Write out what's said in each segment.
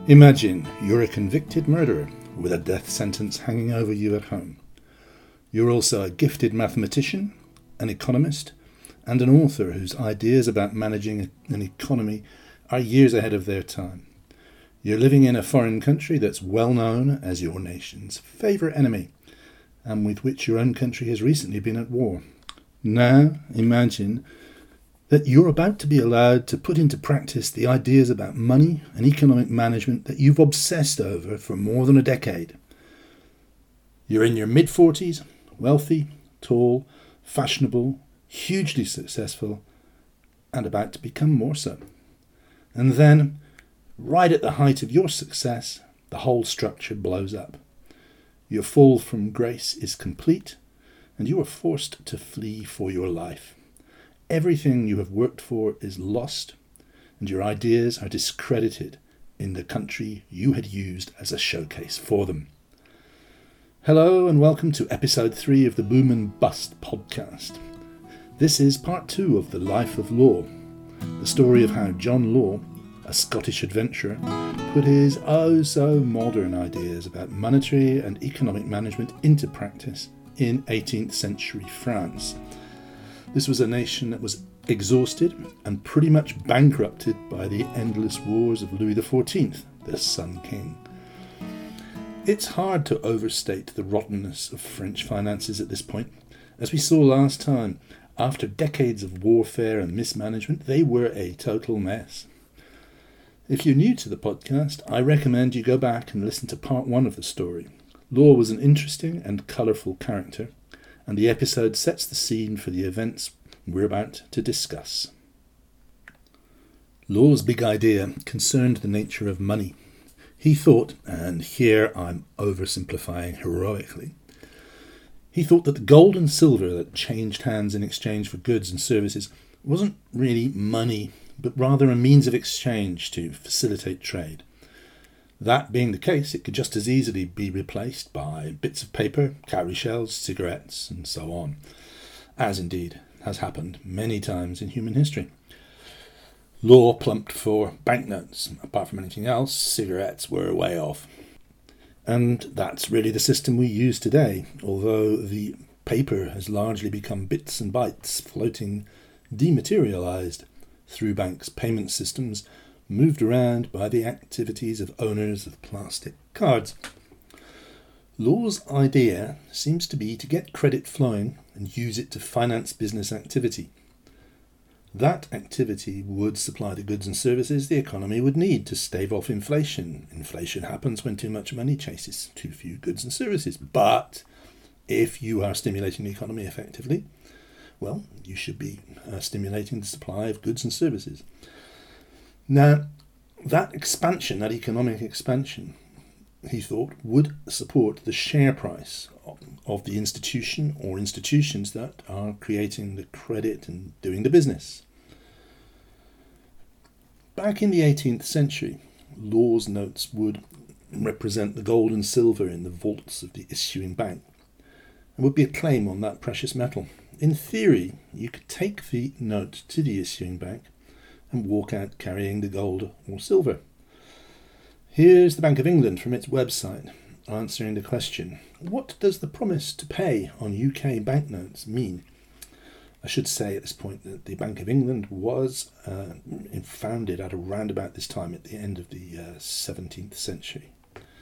Imagine you're a convicted murderer with a death sentence hanging over you at home. You're also a gifted mathematician, an economist, and an author whose ideas about managing an economy are years ahead of their time. You're living in a foreign country that's well known as your nation's favourite enemy, and with which your own country has recently been at war. Now imagine that you're about to be allowed to put into practice the ideas about money and economic management that you've obsessed over for more than a decade. You're in your mid-40s, wealthy, tall, fashionable, hugely successful, and about to become more so. And then, right at the height of your success, the whole structure blows up. Your fall from grace is complete, and you are forced to flee for your life. Everything you have worked for is lost, and your ideas are discredited in the country you had used as a showcase for them. Hello and welcome to episode 3 of the Boom and Bust podcast. This is part 2 of The Life of Law, the story of how John Law, a Scottish adventurer, put his oh-so-modern ideas about monetary and economic management into practice in 18th century France. This was a nation that was exhausted and pretty much bankrupted by the endless wars of Louis XIV, the Sun King. It's hard to overstate the rottenness of French finances at this point. As we saw last time, after decades of warfare and mismanagement, they were a total mess. If you're new to the podcast, I recommend you go back and listen to part 1 of the story. Law was an interesting and colourful character, and the episode sets the scene for the events we're about to discuss. Law's big idea concerned the nature of money. He thought, and here I'm oversimplifying heroically, he thought that the gold and silver that changed hands in exchange for goods and services wasn't really money, but rather a means of exchange to facilitate trade. That being the case, it could just as easily be replaced by bits of paper, cowrie shells, cigarettes, and so on, as indeed has happened many times in human history. Law plumped for banknotes. Apart from anything else, cigarettes were way off. And that's really the system we use today, although the paper has largely become bits and bytes floating dematerialized through banks' payment systems, moved around by the activities of owners of plastic cards. Law's idea seems to be to get credit flowing and use it to finance business activity. That activity would supply the goods and services the economy would need to stave off inflation. Inflation happens when too much money chases too few goods and services. But if you are stimulating the economy effectively, well, you should be stimulating the supply of goods and services. Now, that expansion, that economic expansion, he thought, would support the share price of the institution or institutions that are creating the credit and doing the business. Back in the 18th century, Law's notes would represent the gold and silver in the vaults of the issuing bank and would be a claim on that precious metal. In theory, you could take the note to the issuing bank and walk out carrying the gold or silver. Here's the Bank of England from its website answering the question, what does the promise to pay on UK banknotes mean? I should say at this point that the Bank of England was founded at around about this time at the end of the 17th century.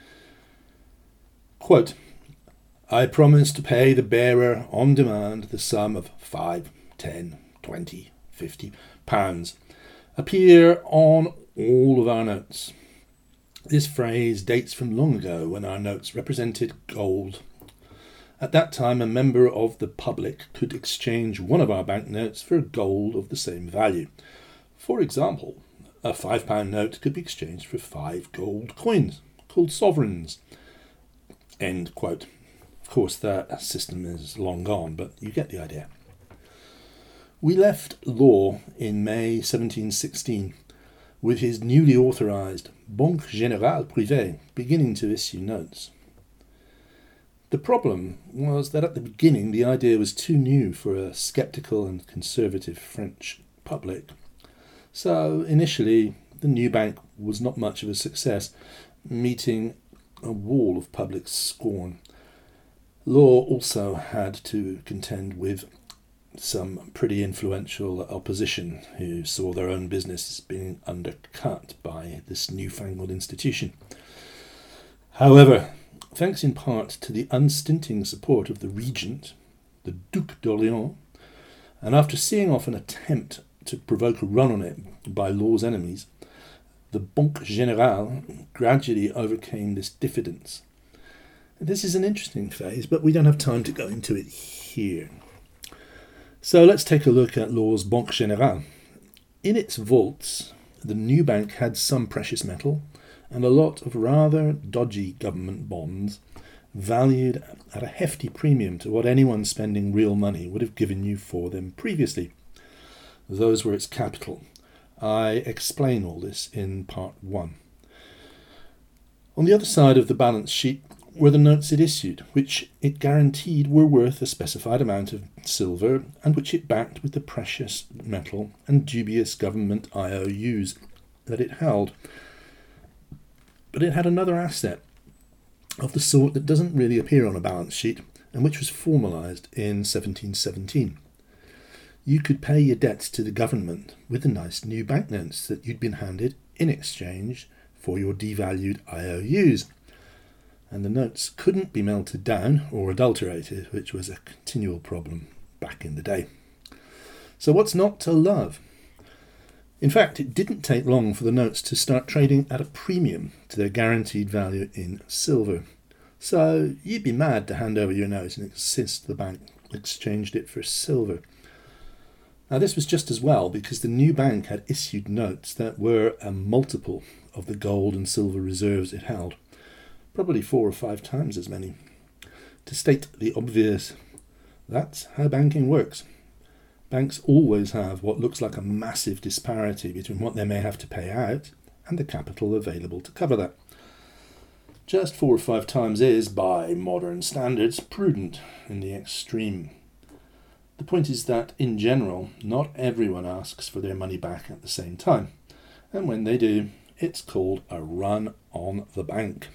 Quote, I promise to pay the bearer on demand the sum of 5, 10, 20, 50 pounds. Appear on all of our notes. This phrase dates from long ago when our notes represented gold. At that time, a member of the public could exchange one of our banknotes for gold of the same value. For example, a £5 note could be exchanged for 5 gold coins, called sovereigns. End quote. Of course, that system is long gone, but you get the idea. We left Law in May 1716 with his newly authorised Banque Générale Privée beginning to issue notes. The problem was that at the beginning the idea was too new for a sceptical and conservative French public, so initially the new bank was not much of a success, meeting a wall of public scorn. Law also had to contend with some pretty influential opposition who saw their own business being undercut by this newfangled institution. However, thanks in part to the unstinting support of the regent, the Duc d'Orléans, and after seeing off an attempt to provoke a run on it by Law's enemies, the Banque Générale gradually overcame this diffidence. This is an interesting phase, but we don't have time to go into it here. So let's take a look at Law's Banque Générale. In its vaults, the new bank had some precious metal and a lot of rather dodgy government bonds valued at a hefty premium to what anyone spending real money would have given you for them previously. Those were its capital. I explain all this in part 1. On the other side of the balance sheet were the notes it issued, which it guaranteed were worth a specified amount of silver and which it backed with the precious metal and dubious government IOUs that it held. But it had another asset of the sort that doesn't really appear on a balance sheet and which was formalised in 1717. You could pay your debts to the government with the nice new banknotes that you'd been handed in exchange for your devalued IOUs. And the notes couldn't be melted down or adulterated, which was a continual problem back in the day. So what's not to love? In fact, it didn't take long for the notes to start trading at a premium to their guaranteed value in silver. So you'd be mad to hand over your note and insist the bank exchanged it for silver. Now this was just as well because the new bank had issued notes that were a multiple of the gold and silver reserves it held, probably 4 or 5 times as many. To state the obvious, that's how banking works. Banks always have what looks like a massive disparity between what they may have to pay out and the capital available to cover that. Just 4 or 5 times is, by modern standards, prudent in the extreme. The point is that, in general, not everyone asks for their money back at the same time, and when they do, it's called a run on the bank.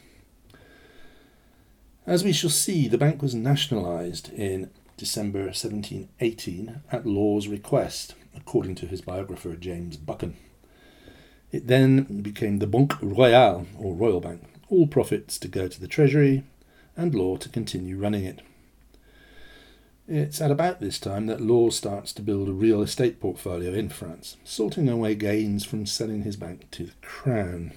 As we shall see, the bank was nationalised in December 1718 at Law's request, according to his biographer James Buchan. It then became the Banque Royale, or Royal Bank, all profits to go to the Treasury, and Law to continue running it. It's at about this time that Law starts to build a real estate portfolio in France, salting away gains from selling his bank to the Crown.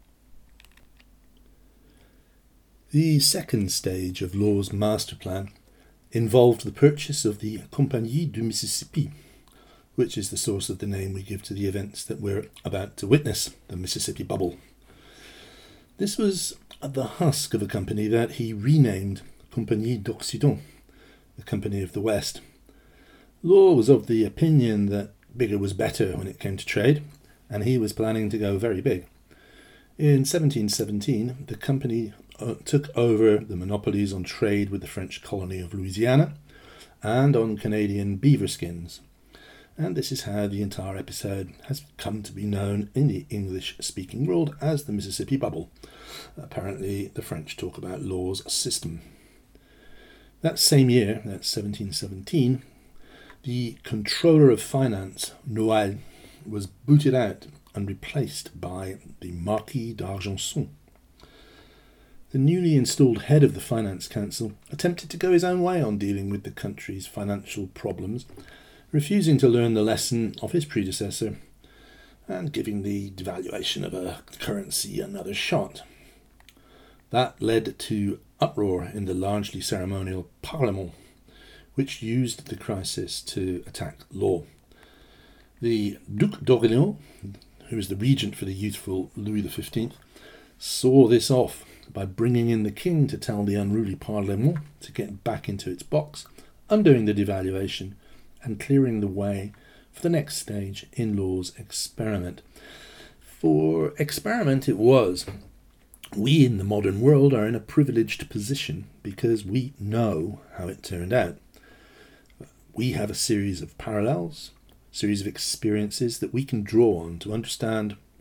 The second stage of Law's master plan involved the purchase of the Compagnie du Mississippi, which is the source of the name we give to the events that we're about to witness, the Mississippi Bubble. This was the husk of a company that he renamed Compagnie d'Occident, the Company of the West. Law was of the opinion that bigger was better when it came to trade, and he was planning to go very big. In 1717, the company took over the monopolies on trade with the French colony of Louisiana and on Canadian beaver skins. And this is how the entire episode has come to be known in the English-speaking world as the Mississippi Bubble. Apparently, the French talk about Law's system. That same year, that's 1717, the Controller of Finance, Noailles, was booted out and replaced by the Marquis d'Argenson. The newly installed head of the Finance Council attempted to go his own way on dealing with the country's financial problems, refusing to learn the lesson of his predecessor and giving the devaluation of a currency another shot. That led to uproar in the largely ceremonial Parlement, which used the crisis to attack Law. The Duc d'Orléans, who was the regent for the youthful Louis XV, saw this off by bringing in the king to tell the unruly Parlement to get back into its box, undoing the devaluation and clearing the way for the next stage in Law's experiment. For experiment it was. We in the modern world are in a privileged position because we know how it turned out. We have a series of parallels, series of experiences that we can draw on to understand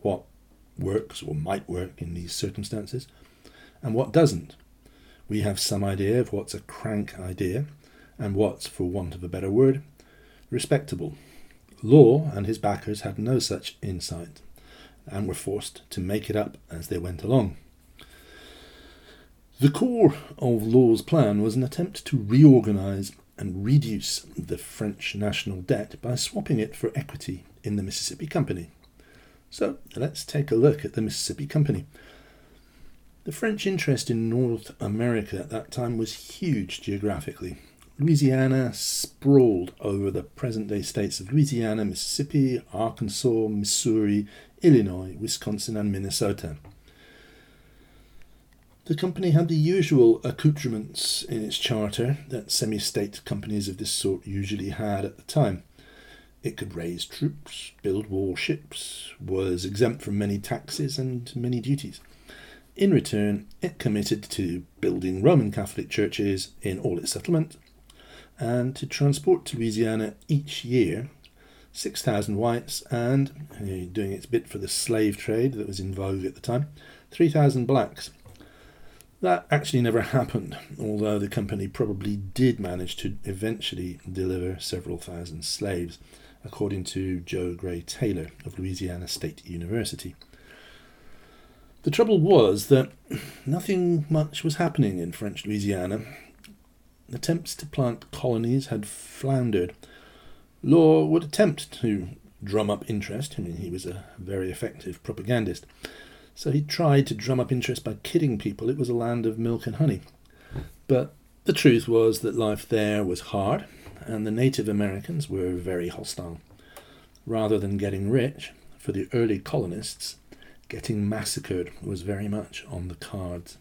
what works or might work in these circumstances and what doesn't. We have some idea of what's a crank idea and what's, for want of a better word, respectable. Law and his backers had no such insight and were forced to make it up as they went along. The core of Law's plan was an attempt to reorganise and reduce the French national debt by swapping it for equity in the Mississippi Company. So let's take a look at the Mississippi Company. The French interest in North America at that time was huge geographically. Louisiana sprawled over the present-day states of Louisiana, Mississippi, Arkansas, Missouri, Illinois, Wisconsin and Minnesota. The company had the usual accoutrements in its charter that semi-state companies of this sort usually had at the time. It could raise troops, build warships, was exempt from many taxes and many duties. In return, it committed to building Roman Catholic churches in all its settlements, and to transport to Louisiana each year 6,000 whites and, doing its bit for the slave trade that was in vogue at the time, 3,000 blacks. That actually never happened, although the company probably did manage to eventually deliver several thousand slaves, according to Joe Gray Taylor of Louisiana State University. The trouble was that nothing much was happening in French Louisiana. Attempts to plant colonies had floundered. Law would attempt to drum up interest. He was a very effective propagandist. So he tried to drum up interest by kidding people it was a land of milk and honey. But the truth was that life there was hard, and the Native Americans were very hostile. Rather than getting rich, for the early colonists, getting massacred was very much on the cards.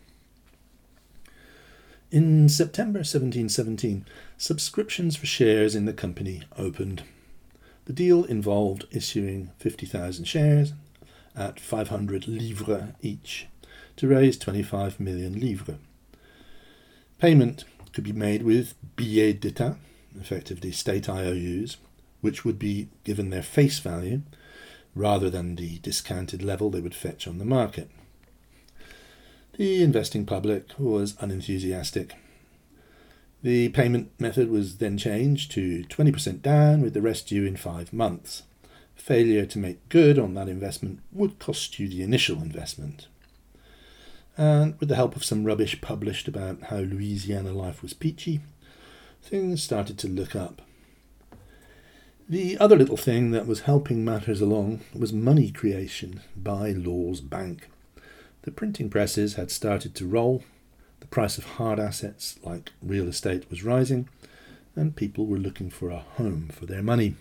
In September 1717, subscriptions for shares in the company opened. The deal involved issuing 50,000 shares at 500 livres each to raise 25 million livres. Payment could be made with billets d'etat, effectively state IOUs, which would be given their face value rather than the discounted level they would fetch on the market. The investing public was unenthusiastic. The payment method was then changed to 20% down with the rest due in 5 months. Failure to make good on that investment would cost you the initial investment. And with the help of some rubbish published about how Louisiana life was peachy, things started to look up. The other little thing that was helping matters along was money creation by Law's bank. The printing presses had started to roll, the price of hard assets like real estate was rising, and people were looking for a home for their money.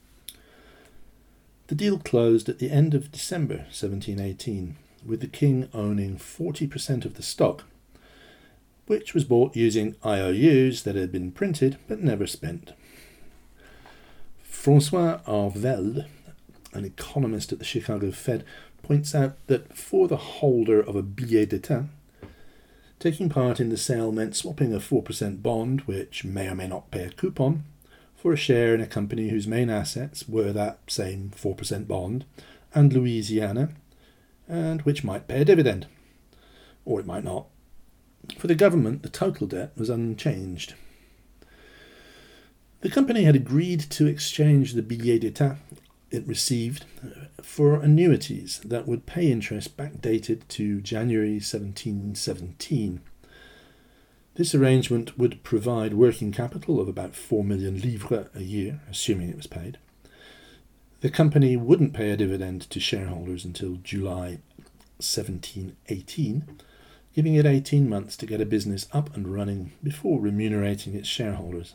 The deal closed at the end of December 1718, with the king owning 40% of the stock, which was bought using IOUs that had been printed but never spent. François Arvelde, an economist at the Chicago Fed, points out that for the holder of a billet d'etat, taking part in the sale meant swapping a 4% bond, which may or may not pay a coupon, for a share in a company whose main assets were that same 4% bond and Louisiana, and which might pay a dividend. Or it might not. For the government, the total debt was unchanged. The company had agreed to exchange the billet d'etat it received for annuities that would pay interest backdated to January 1717. This arrangement would provide working capital of about 4 million livres a year, assuming it was paid. The company wouldn't pay a dividend to shareholders until July 1718, giving it 18 months to get a business up and running before remunerating its shareholders.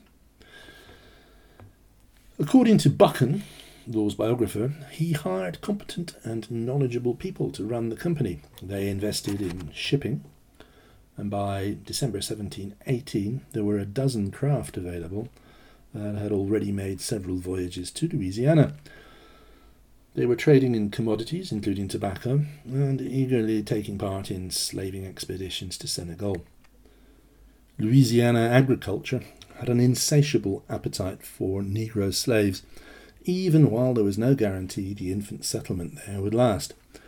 According to Buchan, Law's biographer, he hired competent and knowledgeable people to run the company. They invested in shipping, and by December 1718 there were a dozen craft available that had already made several voyages to Louisiana. They were trading in commodities, including tobacco, and eagerly taking part in slaving expeditions to Senegal. Louisiana agriculture had an insatiable appetite for Negro slaves, even while there was no guarantee the infant settlement there would last.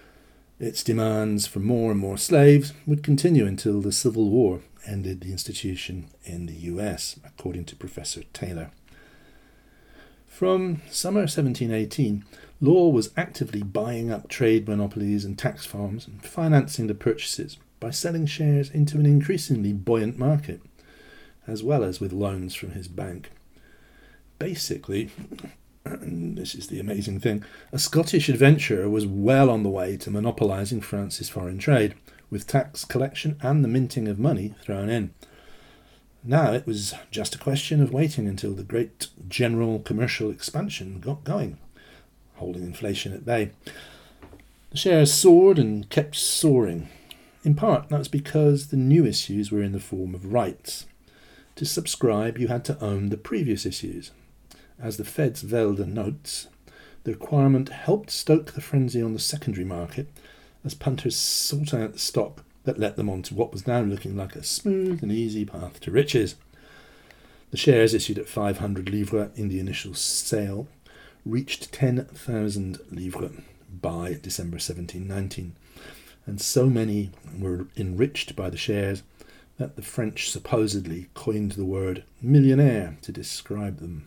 Its demands for more and more slaves would continue until the Civil War ended the institution in the US, according to Professor Taylor. From summer 1718, Law was actively buying up trade monopolies and tax farms and financing the purchases by selling shares into an increasingly buoyant market, as well as with loans from his bank. Basically, and this is the amazing thing, a Scottish adventurer was well on the way to monopolising France's foreign trade, with tax collection and the minting of money thrown in. Now it was just a question of waiting until the great general commercial expansion got going, holding inflation at bay. The shares soared and kept soaring. In part, that's because the new issues were in the form of rights. To subscribe, you had to own the previous issues. As the Fed's Velde notes, the requirement helped stoke the frenzy on the secondary market as punters sought out the stock that led them on to what was now looking like a smooth and easy path to riches. The shares issued at 500 livres in the initial sale reached 10,000 livres by December 1719, and so many were enriched by the shares that the French supposedly coined the word millionaire to describe them.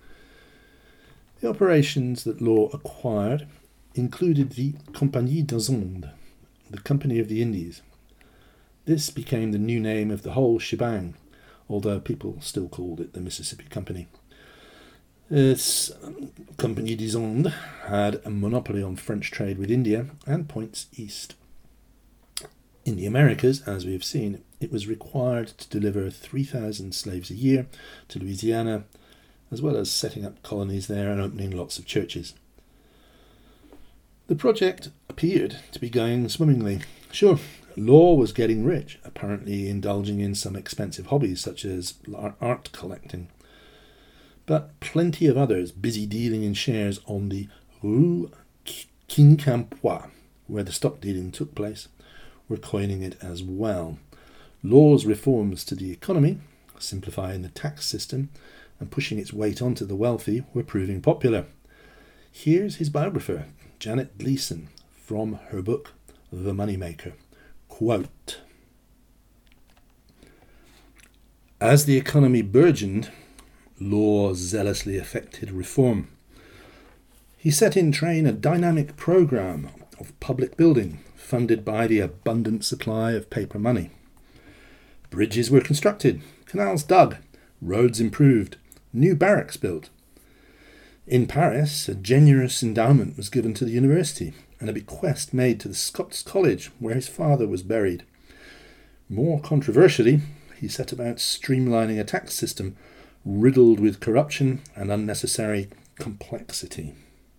The operations that Law acquired included the Compagnie des Indes, the Company of the Indies. This became the new name of the whole shebang, although people still called it the Mississippi Company. This Compagnie des Indes had a monopoly on French trade with India and points east. In the Americas, as we have seen, it was required to deliver 3,000 slaves a year to Louisiana, as well as setting up colonies there and opening lots of churches. The project appeared to be going swimmingly. Sure, Law was getting rich, apparently indulging in some expensive hobbies such as art collecting. But plenty of others busy dealing in shares on the Rue Quincampoix, where the stock dealing took place, were coining it as well. Law's reforms to the economy, simplifying the tax system and pushing its weight onto the wealthy, were proving popular. Here's his biographer, Janet Gleason, from her book, The Moneymaker. Quote, "As the economy burgeoned, Law zealously effected reform. He set in train a dynamic program of public building funded by the abundant supply of paper money. Bridges were constructed, canals dug, roads improved, new barracks built. In Paris, a generous endowment was given to the university and a bequest made to the Scots College where his father was buried. More controversially, he set about streamlining a tax system riddled with corruption and unnecessary complexity."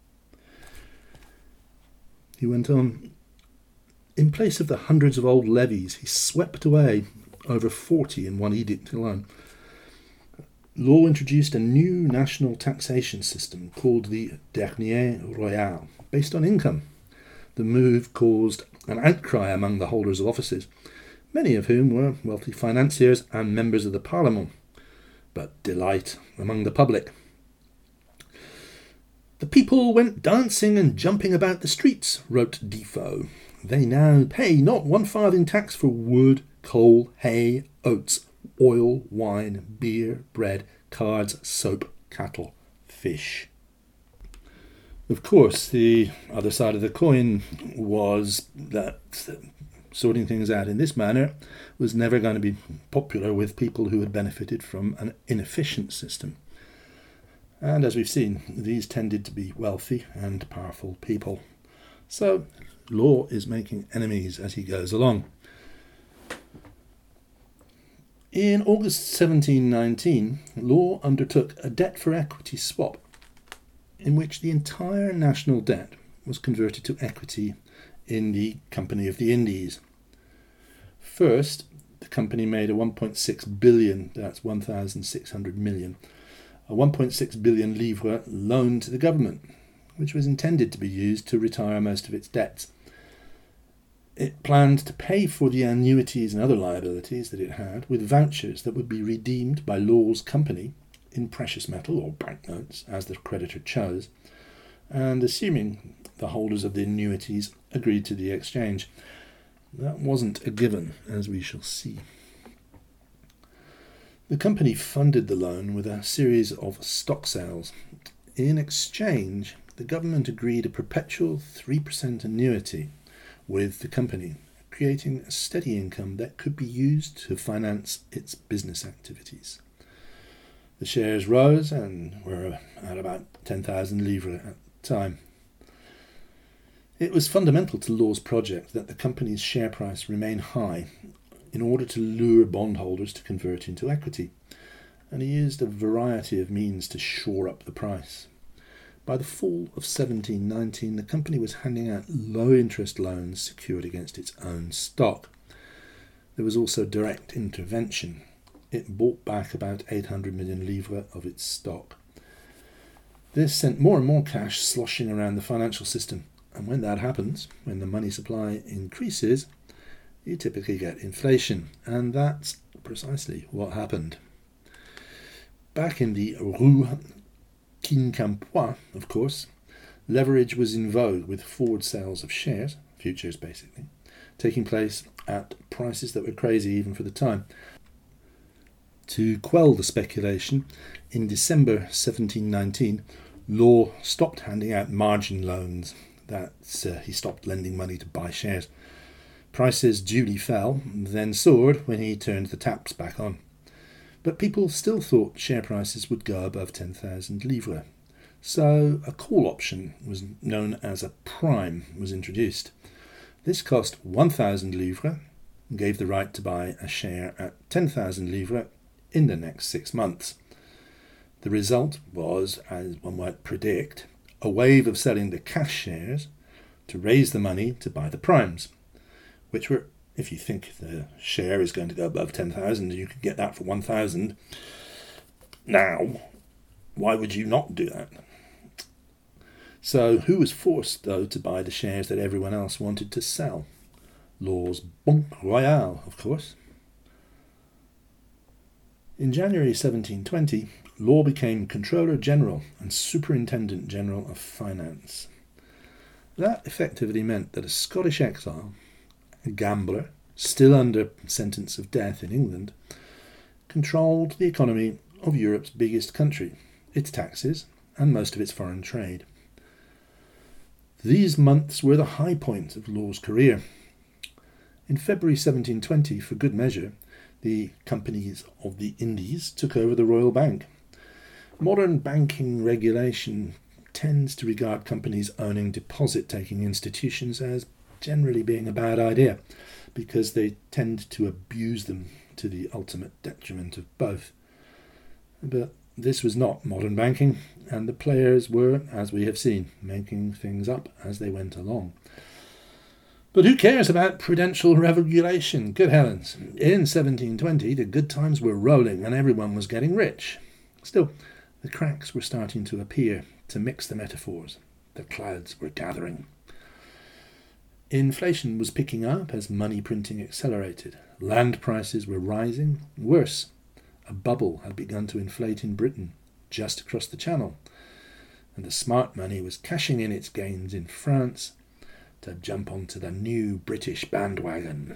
He went on, "In place of the hundreds of old levies, he swept away over 40 in one edict alone. Law introduced a new national taxation system called the Dernier Royal, based on income. The move caused an outcry among the holders of offices, many of whom were wealthy financiers and members of the Parliament, but delight among the public. The people went dancing and jumping about the streets," wrote Defoe. "They now pay not 1 farthing tax for wood, coal, hay, oats, oil, wine, beer, bread, cards, soap, cattle, fish." Of course, the other side of the coin was that sorting things out in this manner was never going to be popular with people who had benefited from an inefficient system. And as we've seen, these tended to be wealthy and powerful people. So Law is making enemies as he goes along. In August 1719, Law undertook a debt for equity swap in which the entire national debt was converted to equity in the Company of the Indies. First, the company made a 1.6 billion, that's 1,600 million, a 1.6 billion livre loan to the government, which was intended to be used to retire most of its debts. It planned to pay for the annuities and other liabilities that it had with vouchers that would be redeemed by Law's company in precious metal or banknotes, as the creditor chose, and assuming the holders of the annuities agreed to the exchange. That wasn't a given, as we shall see. The company funded the loan with a series of stock sales. In exchange, the government agreed a perpetual 3% annuity with the company, creating a steady income that could be used to finance its business activities. The shares rose and were at about 10,000 livres at the time. It was fundamental to Law's project that the company's share price remain high in order to lure bondholders to convert into equity, and he used a variety of means to shore up the price. By the fall of 1719, the company was handing out low-interest loans secured against its own stock. There was also direct intervention. It bought back about 800 million livres of its stock. This sent more and more cash sloshing around the financial system, and when that happens, when the money supply increases, you typically get inflation, and that's precisely what happened. Back in the Rue Quincampoix, of course, leverage was in vogue with forward sales of shares, futures basically, taking place at prices that were crazy even for the time. To quell the speculation, in December 1719, Law stopped handing out margin loans. He stopped lending money to buy shares. Prices duly fell, then soared when he turned the taps back on. But people still thought share prices would go above 10,000 livres. So a call option, was known as a prime, was introduced. This cost 1,000 livres and gave the right to buy a share at 10,000 livres in the next 6 months. The result was, as one might predict, a wave of selling the cash shares to raise the money to buy the primes, which were, if you think the share is going to go above 10,000 and you could get that for 1,000, now, why would you not do that? So who was forced, though, to buy the shares that everyone else wanted to sell? Law's Banque Royale, of course. In January 1720, Law became Controller General and Superintendent General of Finance. That effectively meant that a Scottish exile, a gambler, still under sentence of death in England, controlled the economy of Europe's biggest country, its taxes, and most of its foreign trade. These months were the high point of Law's career. In February 1720, for good measure, the companies of the Indies took over the Royal Bank. Modern banking regulation tends to regard companies owning deposit-taking institutions as generally being a bad idea, because they tend to abuse them to the ultimate detriment of both. But this was not modern banking, and the players were, as we have seen, making things up as they went along. But who cares about prudential regulation? Good heavens. In 1720, the good times were rolling and everyone was getting rich. Still, the cracks were starting to appear. To mix the metaphors, the clouds were gathering. Inflation was picking up as money printing accelerated. Land prices were rising. Worse, a bubble had begun to inflate in Britain, just across the Channel, and the smart money was cashing in its gains in France to jump onto the new British bandwagon.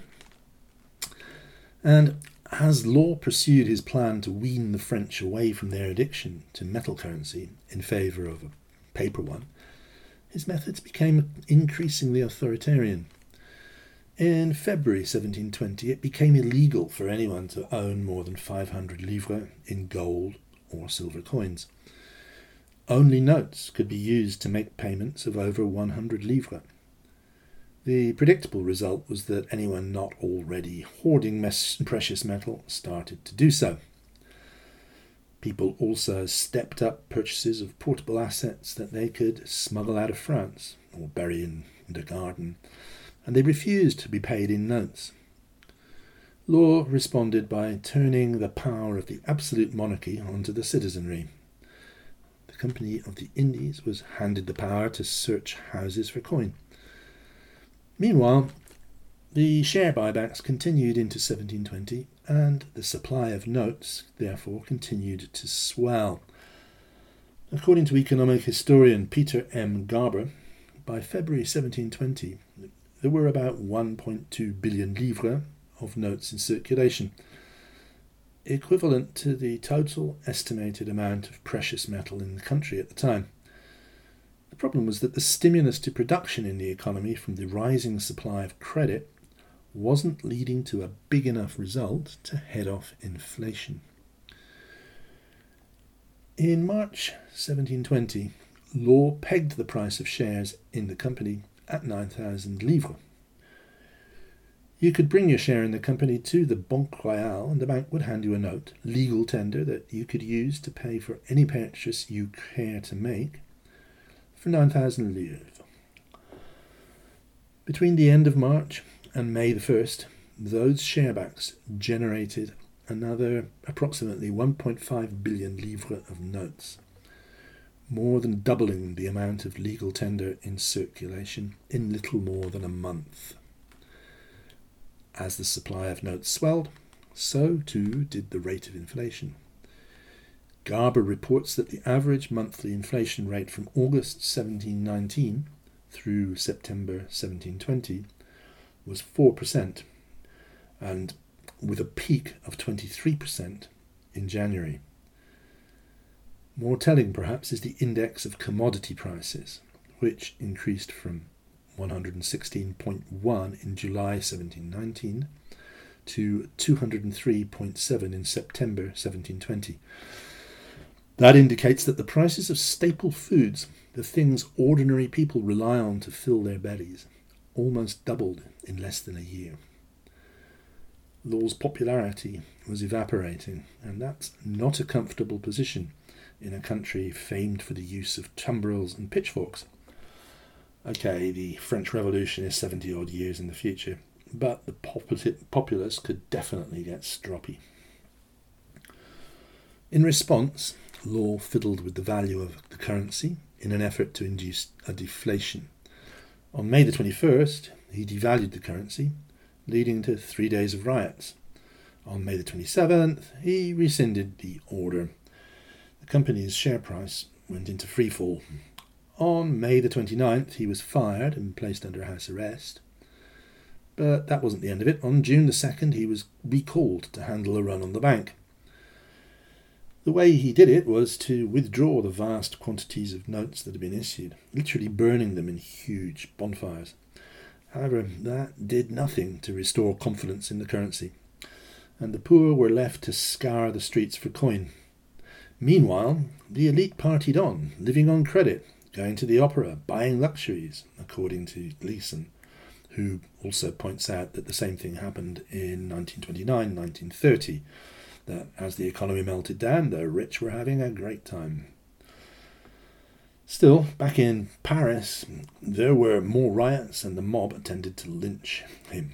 And as Law pursued his plan to wean the French away from their addiction to metal currency in favour of a paper one, his methods became increasingly authoritarian. In February 1720, it became illegal for anyone to own more than 500 livres in gold or silver coins. Only notes could be used to make payments of over 100 livres. The predictable result was that anyone not already hoarding precious metal started to do so. People also stepped up purchases of portable assets that they could smuggle out of France or bury in the garden, and they refused to be paid in notes. Law responded by turning the power of the absolute monarchy onto the citizenry. The Company of the Indies was handed the power to search houses for coin. Meanwhile, the share buybacks continued into 1720, and the supply of notes therefore continued to swell. According to economic historian Peter M. Garber, by February 1720, there were about 1.2 billion livres of notes in circulation, equivalent to the total estimated amount of precious metal in the country at the time. The problem was that the stimulus to production in the economy from the rising supply of credit wasn't leading to a big enough result to head off inflation. In March 1720, Law pegged the price of shares in the company at 9,000 livres. You could bring your share in the company to the Banque Royale and the bank would hand you a note, legal tender that you could use to pay for any purchase you care to make, for 9,000 livres. Between the end of March and May the 1st, those sharebacks generated another approximately 1.5 billion livres of notes, more than doubling the amount of legal tender in circulation in little more than a month. As the supply of notes swelled, so too did the rate of inflation. Garber reports that the average monthly inflation rate from August 1719 through September 1720 was 4%, and with a peak of 23% in January. More telling, perhaps, is the index of commodity prices, which increased from 116.1 in July 1719 to 203.7 in September 1720. That indicates that the prices of staple foods, the things ordinary people rely on to fill their bellies, almost doubled in less than a year. Law's popularity was evaporating, and that's not a comfortable position in a country famed for the use of tumbrils and pitchforks. Okay, the French Revolution is 70 odd years in the future, but the populace could definitely get stroppy. In response, Law fiddled with the value of the currency in an effort to induce a deflation. On May the 21st, he devalued the currency, leading to 3 days of riots. On May the 27th, he rescinded the order. The company's share price went into freefall. On May the 29th, he was fired and placed under house arrest. But that wasn't the end of it. On June the 2nd, he was recalled to handle a run on the bank. The way he did it was to withdraw the vast quantities of notes that had been issued, literally burning them in huge bonfires. However, that did nothing to restore confidence in the currency, and the poor were left to scour the streets for coin. Meanwhile, the elite partied on, living on credit, going to the opera, buying luxuries, according to Gleason, who also points out that the same thing happened in 1929-1930, that as the economy melted down, the rich were having a great time. Still, back in Paris, there were more riots and the mob attempted to lynch him.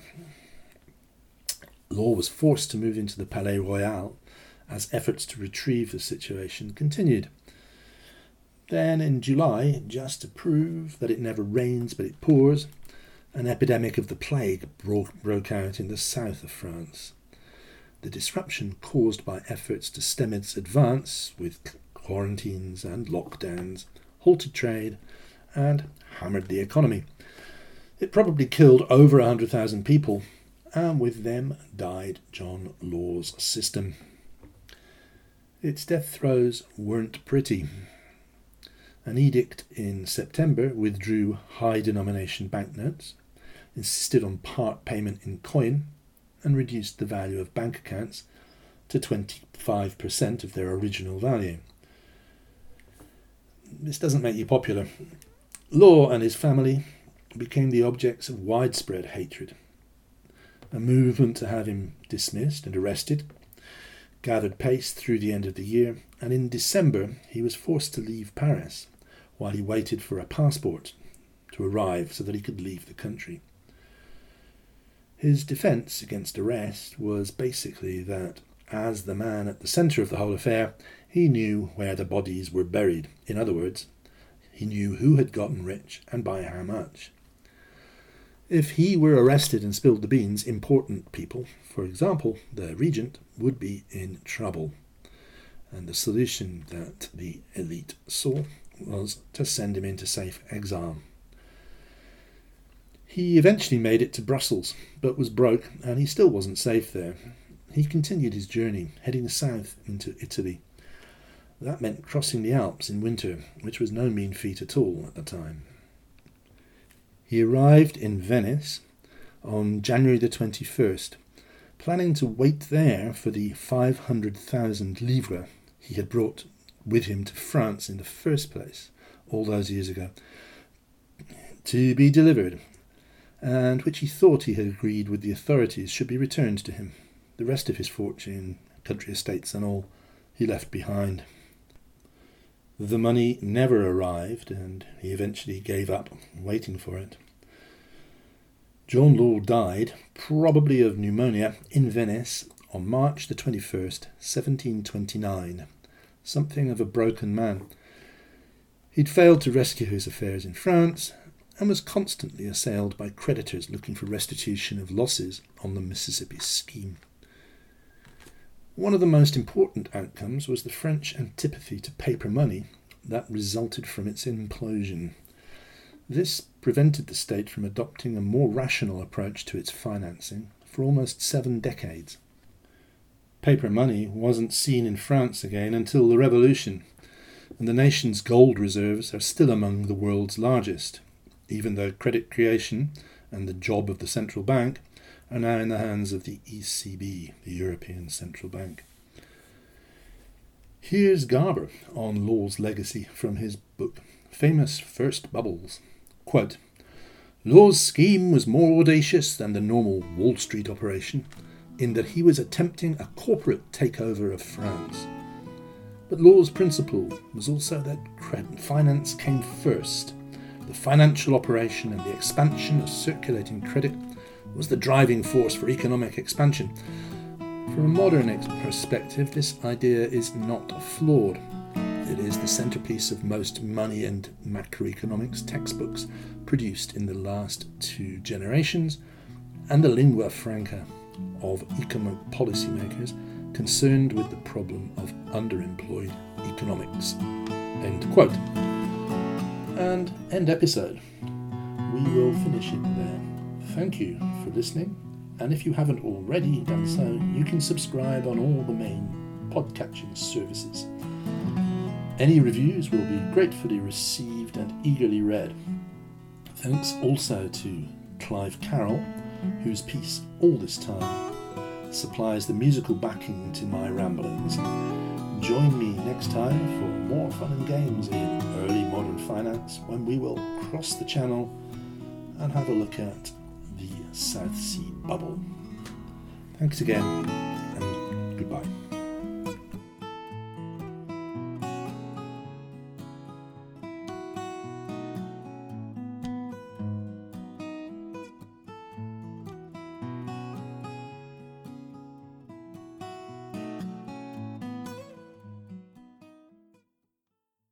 Law was forced to move into the Palais Royal as efforts to retrieve the situation continued. Then in July, just to prove that it never rains but it pours, an epidemic of the plague broke out in the south of France. The disruption caused by efforts to stem its advance with quarantines and lockdowns halted trade and hammered the economy. It probably killed over 100,000 people, and with them died John Law's system. Its death throes weren't pretty. An edict in September withdrew high-denomination banknotes, insisted on part payment in coin, and reduced the value of bank accounts to 25% of their original value. This doesn't make you popular. Law and his family became the objects of widespread hatred. A movement to have him dismissed and arrested gathered pace through the end of the year, and in December he was forced to leave Paris while he waited for a passport to arrive so that he could leave the country. His defence against arrest was basically that, as the man at the centre of the whole affair, he knew where the bodies were buried. In other words, he knew who had gotten rich and by how much. If he were arrested and spilled the beans, important people, for example, the regent, would be in trouble. and the solution that the elite saw was to send him into safe exile. He eventually made it to Brussels, but was broke, and he still wasn't safe there. He continued his journey, heading south into Italy. That meant crossing the Alps in winter, which was no mean feat at all at the time. He arrived in Venice on January the 21st, planning to wait there for the 500,000 livres he had brought with him to France in the first place, all those years ago, to be delivered, and which he thought he had agreed with the authorities should be returned to him. The rest of his fortune, country estates and all, he left behind. The money never arrived, and he eventually gave up waiting for it. John Law died, probably of pneumonia, in Venice on March the 21st, 1729, something of a broken man. He'd failed to rescue his affairs in France and was constantly assailed by creditors looking for restitution of losses on the Mississippi scheme. One of the most important outcomes was the French antipathy to paper money that resulted from its implosion. This prevented the state from adopting a more rational approach to its financing for almost 7 decades. Paper money wasn't seen in France again until the Revolution, and the nation's gold reserves are still among the world's largest, even though credit creation and the job of the central bank are now in the hands of the ECB, the European Central Bank. Here's Garber on Law's legacy from his book, Famous First Bubbles. Quote, Law's scheme was more audacious than the normal Wall Street operation in that he was attempting a corporate takeover of France. But Law's principle was also that finance came first. The financial operation and the expansion of circulating credit was the driving force for economic expansion. From a modern perspective, this idea is not flawed. It is the centerpiece of most money and macroeconomics textbooks produced in the last 2 generations, and the lingua franca of economic policymakers concerned with the problem of underemployed economics. End quote. And end episode. We will finish it there. Thank you for listening, and if you haven't already done so, you can subscribe on all the main podcatching services. Any reviews will be gratefully received and eagerly read. Thanks also to Clive Carroll, whose piece All This Time supplies the musical backing to my ramblings. Join me next time for more fun and games in early modern finance, when we will cross the channel and have a look at the South Sea bubble. Thanks again, and goodbye.